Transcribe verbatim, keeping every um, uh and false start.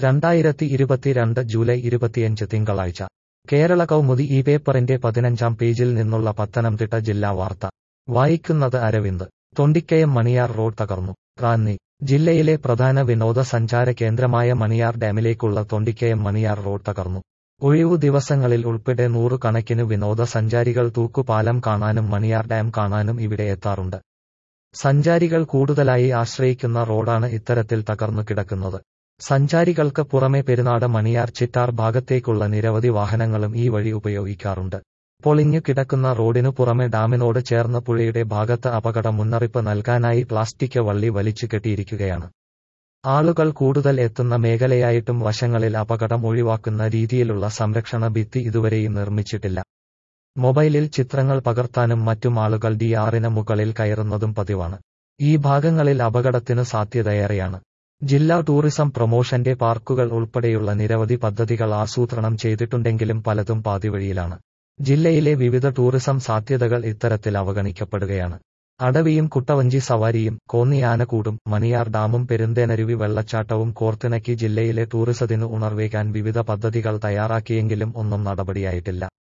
രണ്ടായിരത്തി ഇരുപത്തിരണ്ട് ജൂലൈ ഇരുപത്തിയഞ്ച് തിങ്കളാഴ്ച കേരള കൗമുദി ഈ പേപ്പറിന്റെ പതിനഞ്ചാം പേജിൽ നിന്നുള്ള പത്തനംതിട്ട ജില്ലാ വാർത്ത വായിക്കുന്നത് അരവിന്ദ്. തൊണ്ടിക്കയം മണിയാർ റോഡ് തകർന്നു. റാന്നി ജില്ലയിലെ പ്രധാന വിനോദസഞ്ചാര കേന്ദ്രമായ മണിയാർ ഡാമിലേക്കുള്ള തൊണ്ടിക്കയം മണിയാർ റോഡ് തകർന്നു. ഒഴിവു ദിവസങ്ങളിൽ ഉൾപ്പെടെ നൂറുകണക്കിന് വിനോദസഞ്ചാരികൾ തൂക്കുപാലം കാണാനും മണിയാർ ഡാം കാണാനും ഇവിടെ എത്താറുണ്ട്. സഞ്ചാരികൾ കൂടുതലായി ആശ്രയിക്കുന്ന റോഡാണ് ഇത്തരത്തിൽ തകർന്നു കിടക്കുന്നത്. സഞ്ചാരികൾക്ക് പുറമെ പെരുന്നാട് മണിയാർ ചിറ്റാർ ഭാഗത്തേക്കുള്ള നിരവധി വാഹനങ്ങളും ഈ വഴി ഉപയോഗിക്കാറുണ്ട്. പൊളിഞ്ഞു കിടക്കുന്ന റോഡിനു പുറമെ ഡാമിനോട് ചേർന്ന് പുഴയുടെ ഭാഗത്ത് അപകട മുന്നറിയിപ്പ് നൽകാനായി പ്ലാസ്റ്റിക് വള്ളി വലിച്ചു കെട്ടിയിരിക്കുകയാണ്. ആളുകൾ കൂടുതൽ എത്തുന്ന മേഖലയായിട്ടും വശങ്ങളിൽ അപകടം ഒഴിവാക്കുന്ന രീതിയിലുള്ള സംരക്ഷണ ഭിത്തി ഇതുവരെയും നിർമ്മിച്ചിട്ടില്ല. മൊബൈലിൽ ചിത്രങ്ങൾ പകർത്താനും മറ്റും ആളുകൾ ഡി ആറിന് മുകളിൽ കയറുന്നതും പതിവാണ്. ഈ ഭാഗങ്ങളിൽ അപകടത്തിനു സാധ്യതയേറെയാണ്. ജില്ലാ ടൂറിസം പ്രൊമോഷന്റെ പാർക്കുകൾ ഉൾപ്പെടെയുള്ള നിരവധി പദ്ധതികൾ ആസൂത്രണം ചെയ്തിട്ടുണ്ടെങ്കിലും പലതും പാതിവഴിയിലാണ്. ജില്ലയിലെ വിവിധ ടൂറിസം സാധ്യതകൾ ഇത്തരത്തിൽ അവഗണിക്കപ്പെടുകയാണ്. അടവിയും കുട്ടവഞ്ചി സവാരിയും കോന്നി ആനക്കൂടും മണിയാർ ഡാമും പെരുന്തേനരുവി വെള്ളച്ചാട്ടവും കോർത്തിണക്കി ജില്ലയിലെ ടൂറിസത്തിനു ഉണർവേകാൻ വിവിധ പദ്ധതികൾ തയ്യാറാക്കിയെങ്കിലും ഒന്നും നടപടിയായിട്ടില്ല.